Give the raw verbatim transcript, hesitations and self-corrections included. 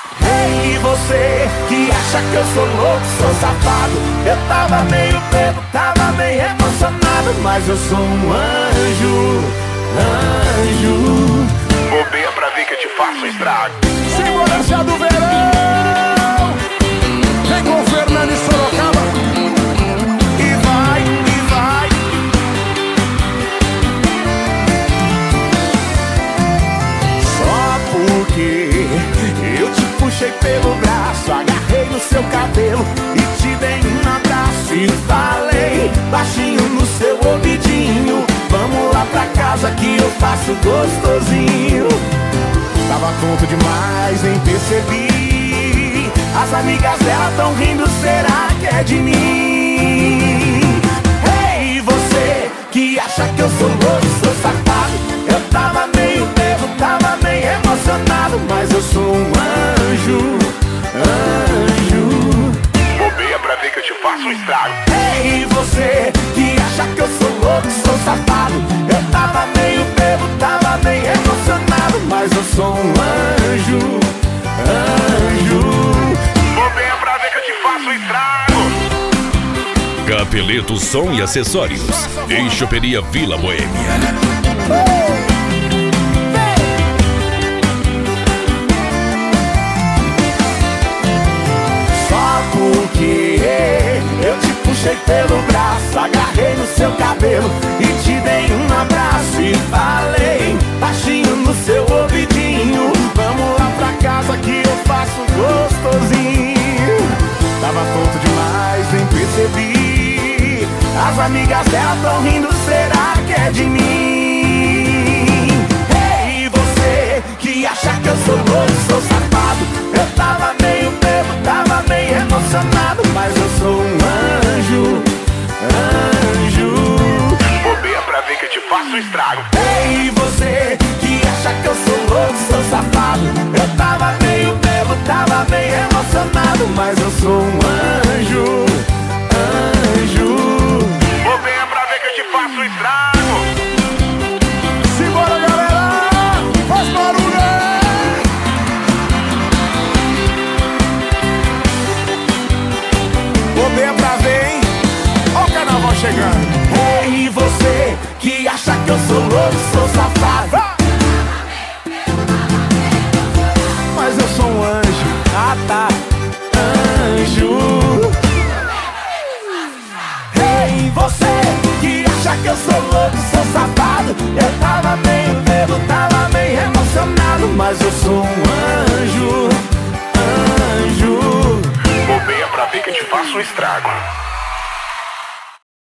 Ei, você que acha que eu sou louco, sou safado. Eu tava meio bêbado, tava meio emocionado, mas eu sou um anjo, anjo. Bobeia pra ver que eu te faço estrago. Segurança do verão, vem com o Fernando e Sorocaba. E vai, e vai. Só porque eu te puxei pelo braço, agarrei no seu cabelo e te dei um abraço e falei baixinho no seu ouvidinho: vamos lá pra casa que eu faço gostosinho. Tava tonto demais, nem percebi. As amigas dela tão rindo, será que é de mim? Ei, você que acha que eu sou louco, sou safado. Eu tava meio bêbado, tava meio emocionado, mas eu sou um anjo, anjo. Bobeia pra ver que eu te faço um estrago. Ei, você que acha que eu sou louco, sou safado. Eu tava meio bêbado, tava meio emocionado, mas eu sou um anjo, anjo. Bobeia pra ver que eu te faço um estrago. Capeleto Som e Acessórios, em Choperia Vila Boêmia. Só porque eu te puxei pelo braço, agarrei no seu cabelo e te dei um abraço e falei baixinho no seu ouvidinho: vamos lá pra casa que eu faço gostosinho. Tava tonto demais, nem percebi. As amigas dela tão rindo, será que é de mim? Ei, você que acha que eu sou louco, sou safado. Eu tava meio bêbado, tava meio emocionado, mas eu sou um anjo, anjo. Bobeia pra ver que eu te faço um estrago. Ei, você que acha que eu sou louco, sou safado. Eu tava meio bêbado, tava meio emocionado, mas eu sou um anjo, anjo. Bobeia pra ver que eu te faço um estrago. Simbora, galera, faz barulho! Bobeia pra ver, hein? Ó o carnaval chegando. Ei, você que acha que eu sou louco, sou safado, mas eu sou um anjo, ah tá, anjo. Ei, você que acha que eu sou louco, sou safado. Eu tava meio bêbado, tava meio emocionado, mas eu sou um anjo, anjo. Bobeia pra ver que eu te faço um estrago.